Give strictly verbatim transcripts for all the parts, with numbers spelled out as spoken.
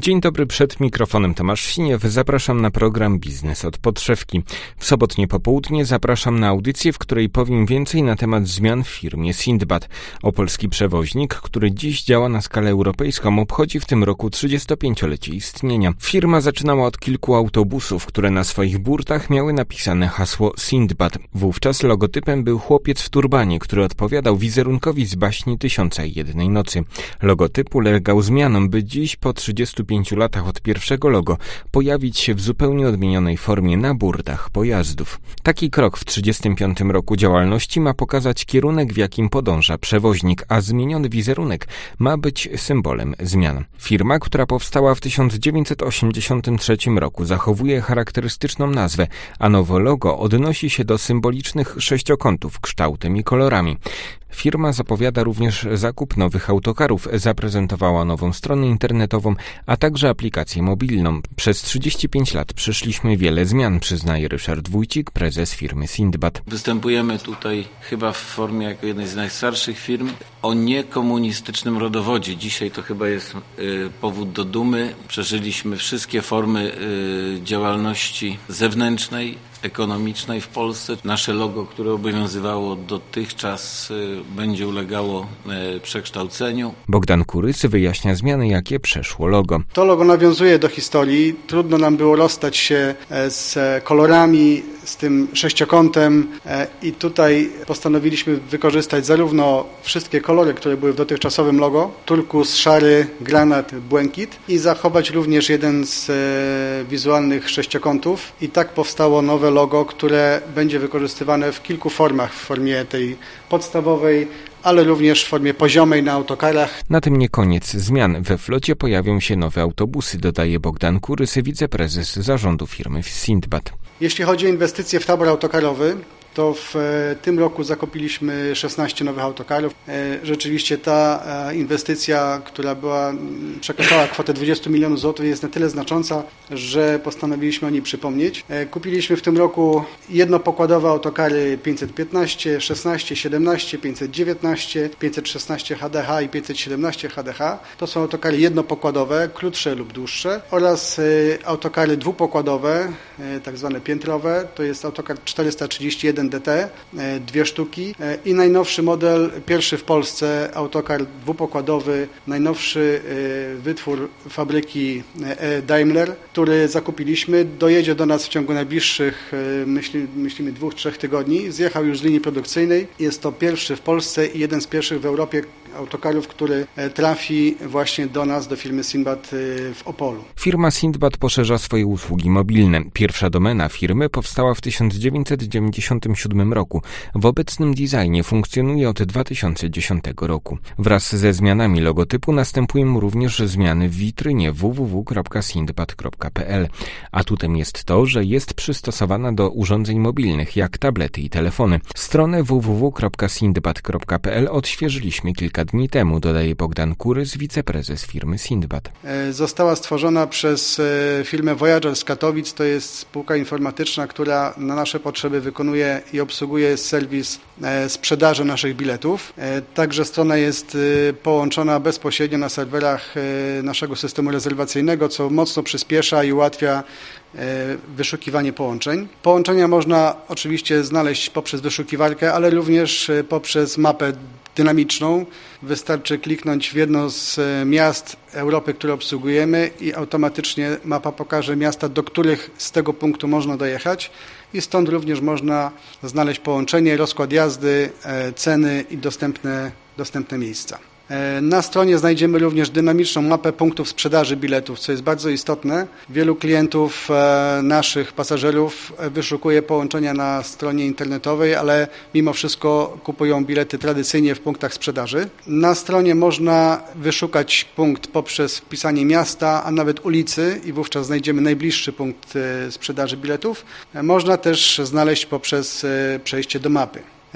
Dzień dobry, przed mikrofonem Tomasz Siniew. Zapraszam na program Biznes od podszewki. W sobotnie popołudnie zapraszam na audycję, w której powiem więcej na temat zmian w firmie Sindbad. Opolski przewoźnik, który dziś działa na skalę europejską, obchodzi w tym roku trzydziestopięciolecie istnienia. Firma zaczynała od kilku autobusów, które na swoich burtach miały napisane hasło Sindbad. Wówczas logotypem był chłopiec w turbanie, który odpowiadał wizerunkowi z baśni Tysiąca i jednej nocy. Logotyp ulegał zmianom, by dziś po trzydziestu pięciu latach od pierwszego logo pojawić się w zupełnie odmienionej formie na burtach pojazdów. Taki krok w trzydziestym piątym roku działalności ma pokazać kierunek, w jakim podąża przewoźnik, a zmieniony wizerunek ma być symbolem zmian. Firma, która powstała w tysiąc dziewięćset osiemdziesiątym trzecim roku, zachowuje charakterystyczną nazwę, a nowe logo odnosi się do symbolicznych sześciokątów kształtem i kolorami. Firma zapowiada również zakup nowych autokarów, zaprezentowała nową stronę internetową, a także aplikację mobilną. Przez trzydzieści pięć lat przeszliśmy wiele zmian, przyznaje Ryszard Wójcik, prezes firmy Sindbad. Występujemy tutaj chyba w formie jako jednej z najstarszych firm o niekomunistycznym rodowodzie. Dzisiaj to chyba jest y, powód do dumy. Przeżyliśmy wszystkie formy y, działalności zewnętrznej, ekonomicznej w Polsce. Nasze logo, które obowiązywało dotychczas, będzie ulegało przekształceniu. Bogdan Kurys wyjaśnia zmiany, jakie przeszło logo. To logo nawiązuje do historii. Trudno nam było rozstać się z kolorami, z tym sześciokątem i tutaj postanowiliśmy wykorzystać zarówno wszystkie kolory, które były w dotychczasowym logo, turkus, szary, granat, błękit, i zachować również jeden z wizualnych sześciokątów. I tak powstało nowe logo, które będzie wykorzystywane w kilku formach, w formie tej podstawowej, ale również w formie poziomej na autokarach. Na tym nie koniec zmian. We flocie pojawią się nowe autobusy, dodaje Bogdan Kurys, wiceprezes zarządu firmy Sindbad. Jeśli chodzi o inwestycje w tabor autokarowy, to w tym roku zakupiliśmy szesnaście nowych autokarów. Rzeczywiście ta inwestycja, która była, przekraczała kwotę dwadzieścia milionów złotych, jest na tyle znacząca, że postanowiliśmy o niej przypomnieć. Kupiliśmy w tym roku jednopokładowe autokary pięćset piętnaście, szesnaście, siedemnaście, pięćset dziewiętnaście, pięćset szesnaście H D H i pięćset siedemnaście H D H. To są autokary jednopokładowe, krótsze lub dłuższe, oraz autokary dwupokładowe, tak zwane piętrowe. To jest autokar czterysta trzydzieści jeden D T, dwie sztuki, i najnowszy model, pierwszy w Polsce, autokar dwupokładowy, najnowszy wytwór fabryki Daimler, który zakupiliśmy, dojedzie do nas w ciągu najbliższych, myśli, myślimy, dwóch, trzech tygodni. Zjechał już z linii produkcyjnej. Jest to pierwszy w Polsce i jeden z pierwszych w Europie autokarów, który trafi właśnie do nas, do firmy Sindbad w Opolu. Firma Sindbad poszerza swoje usługi mobilne. Pierwsza domena firmy powstała w tysiąc dziewięćset dziewięćdziesiątym siódmym roku. W obecnym designie funkcjonuje od dwa tysiące dziesiątego roku. Wraz ze zmianami logotypu następują również zmiany w witrynie w w w kropka sindbad kropka p l. Atutem jest to, że jest przystosowana do urządzeń mobilnych, jak tablety i telefony. Stronę w w w kropka sindbad kropka p l odświeżyliśmy kilka dni temu, dodaje Bogdan Kurys, wiceprezes firmy Sindbad. Została stworzona przez firmę Voyager z Katowic. To jest spółka informatyczna, która na nasze potrzeby wykonuje i obsługuje serwis sprzedaży naszych biletów. Także strona jest połączona bezpośrednio na serwerach naszego systemu rezerwacyjnego, co mocno przyspiesza i ułatwia wyszukiwanie połączeń. Połączenia można oczywiście znaleźć poprzez wyszukiwarkę, ale również poprzez mapę dynamiczną. Wystarczy kliknąć w jedno z miast Europy, które obsługujemy, i automatycznie mapa pokaże miasta, do których z tego punktu można dojechać, i stąd również można znaleźć połączenie, rozkład jazdy, ceny i dostępne, dostępne miejsca. Na stronie znajdziemy również dynamiczną mapę punktów sprzedaży biletów, co jest bardzo istotne. Wielu klientów naszych, pasażerów, wyszukuje połączenia na stronie internetowej, ale mimo wszystko kupują bilety tradycyjnie w punktach sprzedaży. Na stronie można wyszukać punkt poprzez wpisanie miasta, a nawet ulicy, i wówczas znajdziemy najbliższy punkt sprzedaży biletów. Można też znaleźć poprzez przejście do mapy.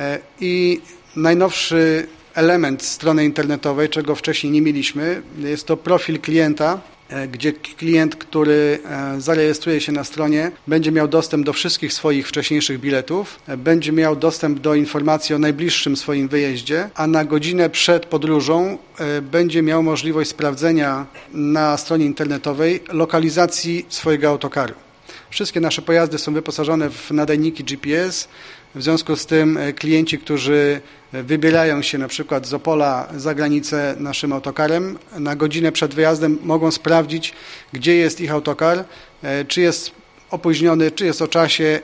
I najnowszy element strony internetowej, czego wcześniej nie mieliśmy, jest to profil klienta, gdzie klient, który zarejestruje się na stronie, będzie miał dostęp do wszystkich swoich wcześniejszych biletów, będzie miał dostęp do informacji o najbliższym swoim wyjeździe, a na godzinę przed podróżą będzie miał możliwość sprawdzenia na stronie internetowej lokalizacji swojego autokaru. Wszystkie nasze pojazdy są wyposażone w nadajniki G P S, w związku z tym klienci, którzy wybierają się na przykład z Opola za granicę naszym autokarem, na godzinę przed wyjazdem mogą sprawdzić, gdzie jest ich autokar, czy jest opóźniony, czy jest o czasie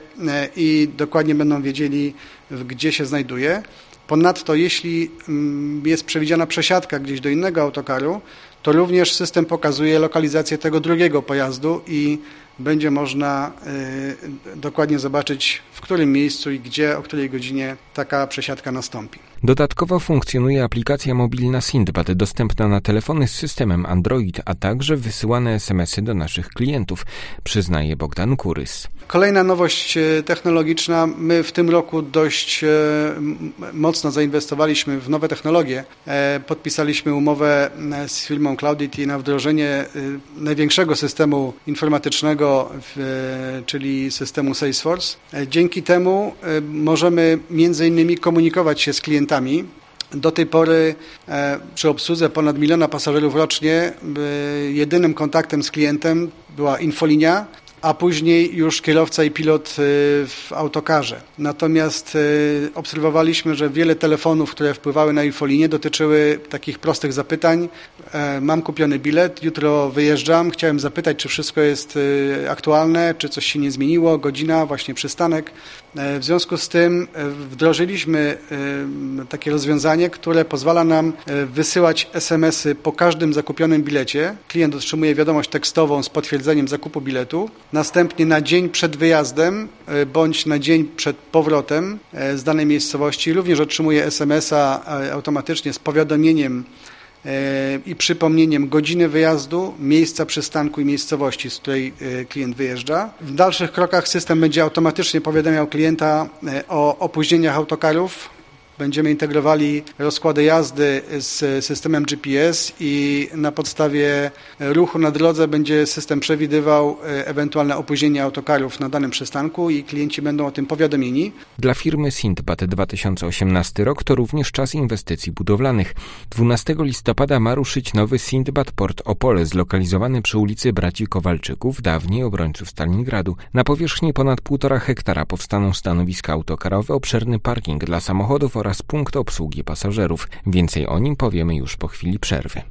i dokładnie będą wiedzieli, gdzie się znajduje. Ponadto jeśli jest przewidziana przesiadka gdzieś do innego autokaru, to również system pokazuje lokalizację tego drugiego pojazdu i będzie można y, dokładnie zobaczyć, w którym miejscu i gdzie, o której godzinie taka przesiadka nastąpi. Dodatkowo funkcjonuje aplikacja mobilna Sindbad, dostępna na telefony z systemem Android, a także wysyłane es em esy do naszych klientów, przyznaje Bogdan Kurys. Kolejna nowość technologiczna. My w tym roku dość mocno zainwestowaliśmy w nowe technologie. Podpisaliśmy umowę z firmą Cloudity na wdrożenie największego systemu informatycznego, czyli systemu Salesforce. Dzięki temu możemy między innymi komunikować się z klientami. Do tej pory przy obsłudze ponad miliona pasażerów rocznie jedynym kontaktem z klientem była infolinia, a później już kierowca i pilot w autokarze. Natomiast obserwowaliśmy, że wiele telefonów, które wpływały na infolinię, dotyczyły takich prostych zapytań. Mam kupiony bilet, jutro wyjeżdżam, chciałem zapytać, czy wszystko jest aktualne, czy coś się nie zmieniło, godzina, właśnie przystanek. W związku z tym wdrożyliśmy takie rozwiązanie, które pozwala nam wysyłać es em esy po każdym zakupionym bilecie. Klient otrzymuje wiadomość tekstową z potwierdzeniem zakupu biletu. Następnie na dzień przed wyjazdem bądź na dzień przed powrotem z danej miejscowości również otrzymuje es em esa automatycznie z powiadomieniem i przypomnieniem godziny wyjazdu, miejsca przystanku i miejscowości, z której klient wyjeżdża. W dalszych krokach system będzie automatycznie powiadamiał klienta o opóźnieniach autokarów. Będziemy integrowali rozkłady jazdy z systemem G P S i na podstawie ruchu na drodze będzie system przewidywał ewentualne opóźnienie autokarów na danym przystanku i klienci będą o tym powiadomieni. Dla firmy Sindbad dwa tysiące osiemnasty rok to również czas inwestycji budowlanych. dwunastego listopada ma ruszyć nowy Sindbad Port Opole, zlokalizowany przy ulicy Braci Kowalczyków, dawniej obrońców Stalingradu. Na powierzchni ponad półtora hektara powstaną stanowiska autokarowe, obszerny parking dla samochodów oraz punkt obsługi pasażerów. Więcej o nim powiemy już po chwili przerwy.